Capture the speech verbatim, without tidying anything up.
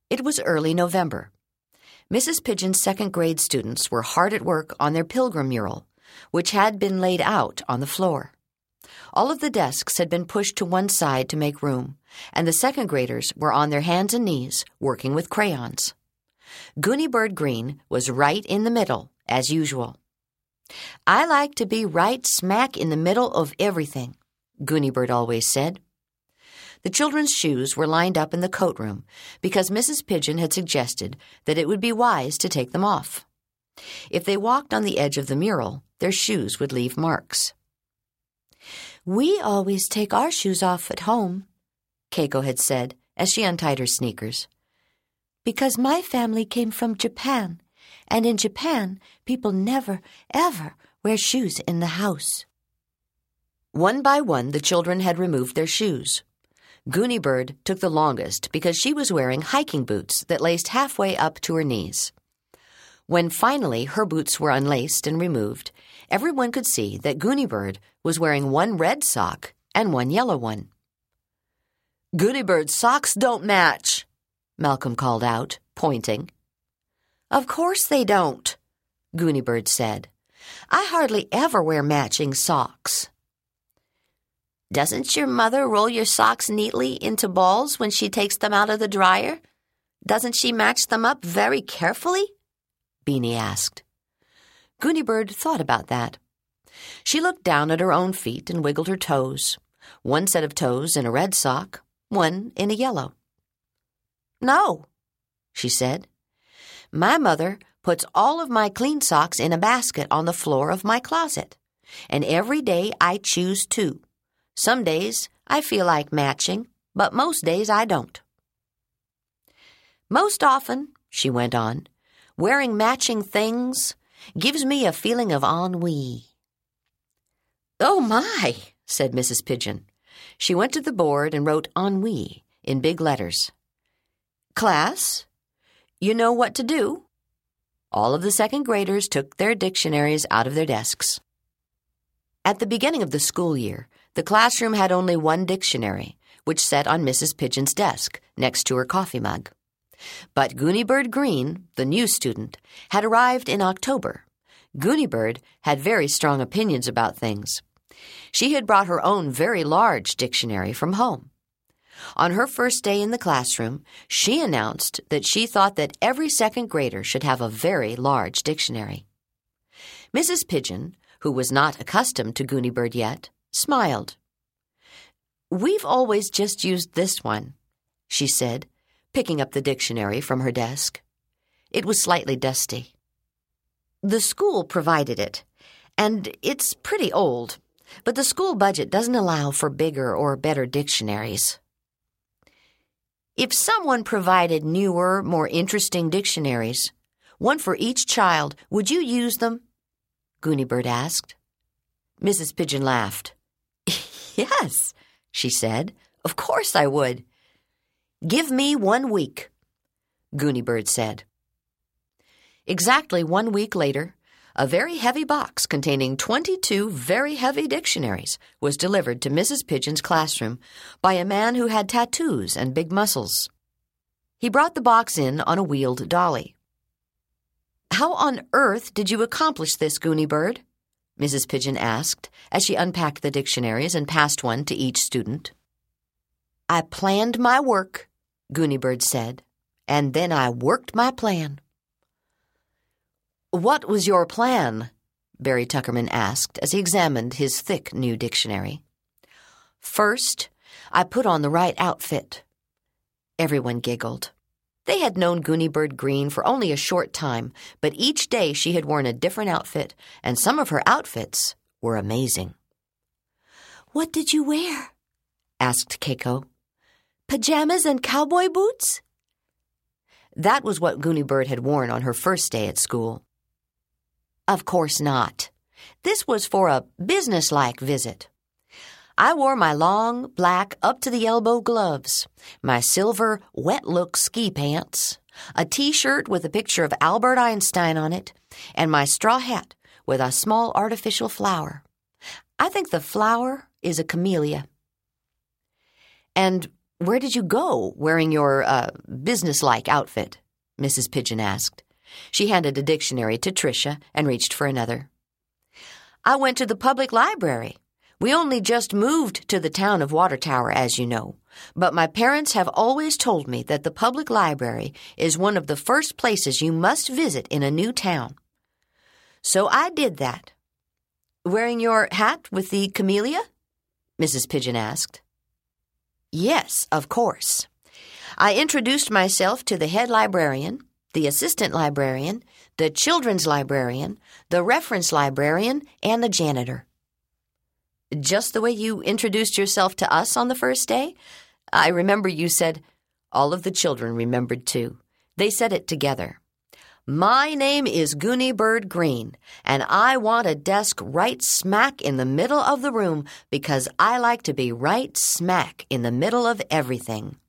It was early November. Missus Pigeon's second grade students were hard at work on their pilgrim mural, which had been laid out on the floor. All of the desks had been pushed to one side to make room, and the second graders were on their hands and knees working with crayons. Gooney-Bird Green was right in the middle, as usual. "I like to be right smack in the middle of everything," Gooney-Bird always said. The children's shoes were lined up in the coat room because Missus Pigeon had suggested that it would be wise to take them off. If they walked on the edge of the mural, their shoes would leave marks. "We always take our shoes off at home," Keiko had said as she untied her sneakers, "because my family came from Japan, and in Japan, people never, ever wear shoes in the house." One by one, the children had removed their shoes. Gooney-Bird took the longest because she was wearing hiking boots that laced halfway up to her knees. When finally her boots were unlaced and removed, everyone could see that Gooney-Bird was wearing one red sock and one yellow one. "Gooney-Bird's socks don't match," Malcolm called out, pointing. "Of course they don't," Gooney-Bird said. "I hardly ever wear matching socks." "Doesn't your mother roll your socks neatly into balls when she takes them out of the dryer? Doesn't she match them up very carefully?" Beanie asked. Gooney-Bird thought about that. She looked down at her own feet and wiggled her toes, one set of toes in a red sock, one in a yellow. "No," she said. "My mother puts all of my clean socks in a basket on the floor of my closet, and every day I choose two. Some days I feel like matching, but most days I don't." "Most often," she went on, "wearing matching things gives me a feeling of ennui." "Oh, my," said Missus Pigeon. She went to the board and wrote ennui in big letters. "Class, you know what to do." All of the second graders took their dictionaries out of their desks. At the beginning of the school year, the classroom had only one dictionary, which sat on Missus Pigeon's desk next to her coffee mug. But Gooney-Bird Green, the new student, had arrived in October. Gooney-Bird had very strong opinions about things. She had brought her own very large dictionary from home. On her first day in the classroom, she announced that she thought that every second grader should have a very large dictionary. Missus Pigeon, who was not accustomed to Gooney-Bird yet, smiled. "We've always just used this one," she said, picking up the dictionary from her desk. It was slightly dusty. "The school provided it, and it's pretty old, but the school budget doesn't allow for bigger or better dictionaries." "If someone provided newer, more interesting dictionaries, one for each child, would you use them?" Gooney-Bird asked. Missus Pigeon laughed. "Yes," she said. "Of course I would." "Give me one week," Gooney-Bird said. Exactly one week later, a very heavy box containing twenty-two very heavy dictionaries was delivered to Missus Pigeon's classroom by a man who had tattoos and big muscles. He brought the box in on a wheeled dolly. "How on earth did you accomplish this, Gooney-Bird?" Missus Pigeon asked as she unpacked the dictionaries and passed one to each student. "I planned my work," Gooney-Bird said, "and then I worked my plan." "What was your plan?" Barry Tuckerman asked as he examined his thick new dictionary. "First, I put on the right outfit." Everyone giggled. They had known Gooney-Bird Green for only a short time, but each day she had worn a different outfit, and some of her outfits were amazing. "What did you wear?" asked Keiko. "Pajamas and cowboy boots?" That was what Gooney-Bird had worn on her first day at school. "Of course not. This was for a businesslike visit. I wore my long, black, up-to-the-elbow gloves, my silver, wet-look ski pants, a T-shirt with a picture of Albert Einstein on it, and my straw hat with a small artificial flower. I think the flower is a camellia." "And Where did you go wearing your, uh, businesslike outfit? Missus Pigeon asked. She handed a dictionary to Tricia and reached for another. I went to the public library. We only just moved to the town of Water Tower, as you know, but my parents have always told me that the public library is one of the first places you must visit in a new town. So I did that. Wearing your hat with the camellia? Missus Pigeon asked. Yes, of course. I introduced myself to the head librarian, the assistant librarian, the children's librarian, the reference librarian, and the janitor. Just the way you introduced yourself to us on the first day? I remember you said, all of the children remembered too. They said it together. My name is Goonie Bird Green, and I want a desk right smack in the middle of the room because I like to be right smack in the middle of everything.